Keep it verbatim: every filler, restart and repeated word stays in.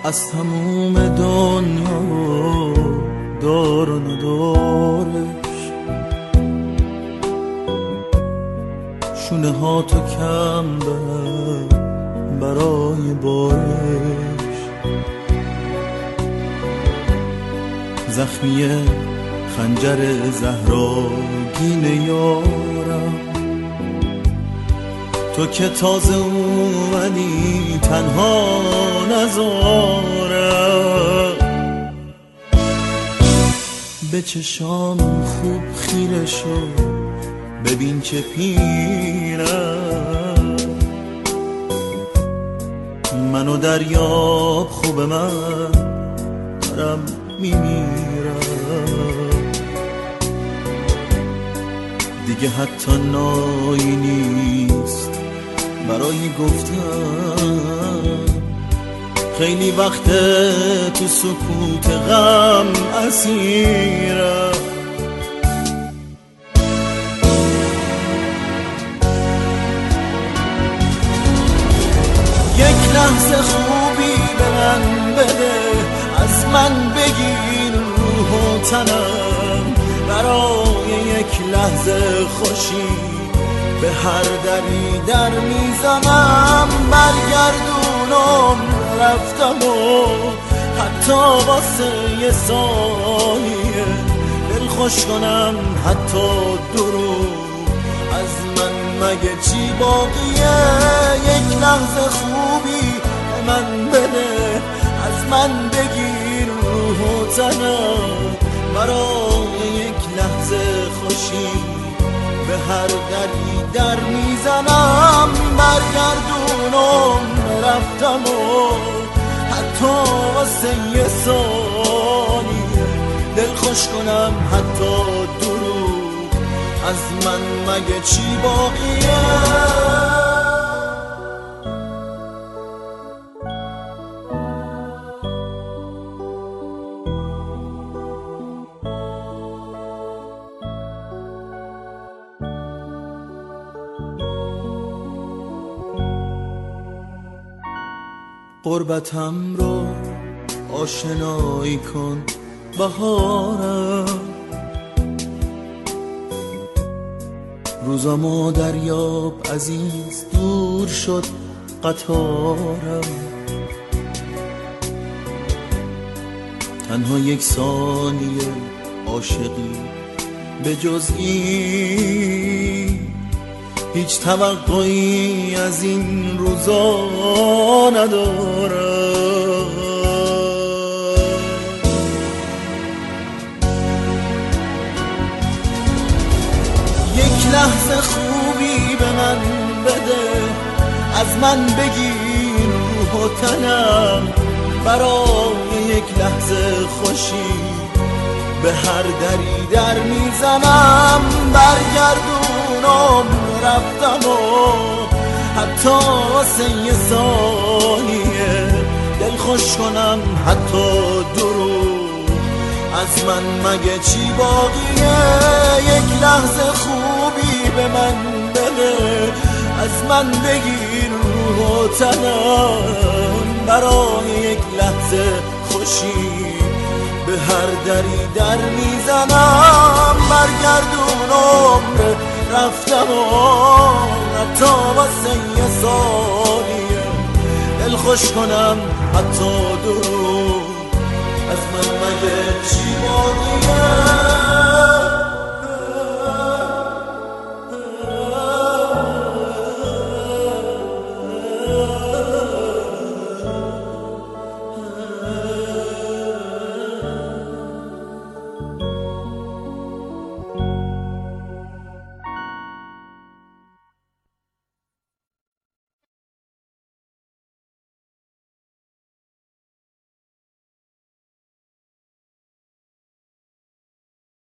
از تموم دنیا دار و ندارش، شونه ها تو کم بر برای بارش، زخمی خنجر زهراگین یارم، تو که تازه اومدی تنها نذارم. به چشام خوب خیره شو ببین چه پیرم، منو دریاب خوب من دارم میمیرم. دیگه حتی نایی نیست برای گفتن، خیلی وقت تو سکوت غم اسیرم. یک لحظه خوبی به من بده، از من بگیر روح و تنم، برای یک لحظه خوشی به هر دری در میزنم. برگردونم رفتم و حتی واسه یه ثانیه دل خوش کنم، حتی درو از من مگه چی باقیه. یک لحظه خوبی به من بده، از من بگیر روح و تنم، برای یک لحظه خوشی به هر دری در میزنم. برگردونم رفتم و حتی واسه یه ثانیه دل خوش کنم، حتی درو از من مگه چی باقیه. غربتم رو آشنایی کن بهارم، روزامو دریاب عزیز دور شد قطارم. تنها یک ثانیه عاشقی به جز این، هیچ توقعی از این روزا ندارم. یک لحظه خوبی به من بده، از من بگیر روح و تنم، برای یک لحظه خوشی به هر دری در میزنم. برگردونم رفتم و حتی واسه یه ثانیه دل خوش کنم، حتی درو از من مگه چی باقیه. یک لحظه خوبی به من بده، از من بگیر روح و تنم، برای یک لحظه خوشی به هر دری در میزنم. برگردونم رفتم و حتی واسه یه ثانیه دل خوش کنم، حتی درو از من مگه